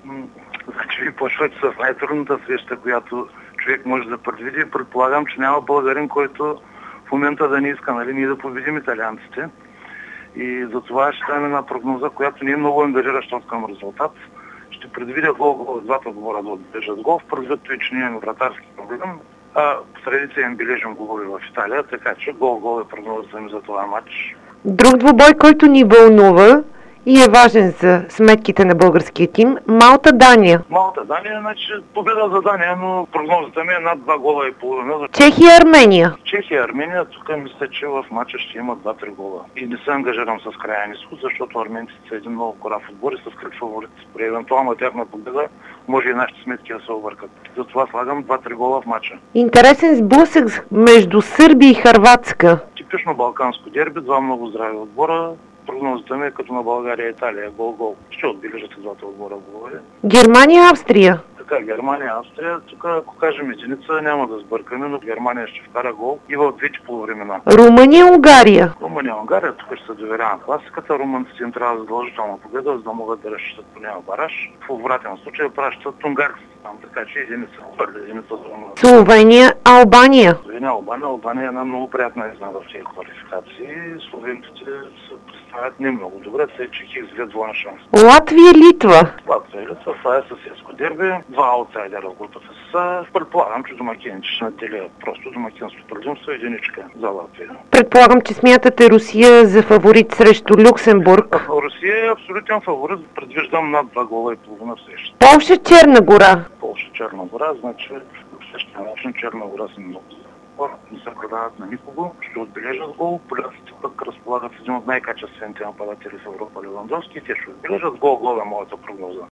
Значи ви почвате с най-трудната среща, която човек може да предвиди. Предполагам, че няма българин, който в момента да не иска, нали, ние да победим италианците. И за това ще дам една прогноза, която не е много ангажираща към резултат. Ще предвидя гол двата отбора да отбележат гол, в предвид, че ние имаме вратарски проблем. В традиция им бележим голови в Италия, така че гол е прогнозата ми за това матч. Друг двубой, който ни вълнува и е важен за сметките на българския тим – Малта-Дания. Малта-Дания, значи победа за Дания, но прогнозата ми е над 2 гола и половина. Чехия-Армения. Чехия-Армения, тук мисля, че в матча ще има 2-3 гола. И не се ангажирам с крайен изход, защото арменците са един много корав отбор и са скрит фаворит. При евентуална тяхна победа може и нашите сметки да се объркат. Затова слагам 2-3 гола в матча. Интересен сблъсък между Сърбия и Хърватска. Типично балканско дерби, два много здрави отбора. Прогнозата ми е като на България и Италия. Гол-гол. Ще отбележат и двата отбора голове. Германия-Австрия. Така, Германия-Австрия. Тук, ако кажем единица, няма да сбъркаме, но Германия ще вкара гол и в двете полувремена. Румъния-Унгария. Румъния-Унгария, тук ще се доверя на класиката. Румънците им трябва задължителна победа, за да могат да разчитат по няма бараж. В обратен случай пращат унгарците там, така че единица за Румъния. Словения-Албания. Албания е една много приятна изненада в тези квалификации. Словенците се представят не много добре, тъй че их взглед двоен шанс. Латвия-Литва. Латвия-Литва, това е съседско дерби. Два аутсайдера в групата са. Предполагам, че домакините ще наделят просто домакинство предимство единичка за Латвия. Предполагам, че смятате Русия за фаворит срещу Люксембург. Русия е абсолютен фаворит. Предвиждам над 2 гола и половина в среща. Полша-Черна гора. Полша-Черна гора, значи в същия начин Черна гора са много не се предават на никого, ще отбележат гол. Поляците пък разполагат с един от най-качествените нападатели в Европа Левандовски и те ще отбележат гол е моята прогноза.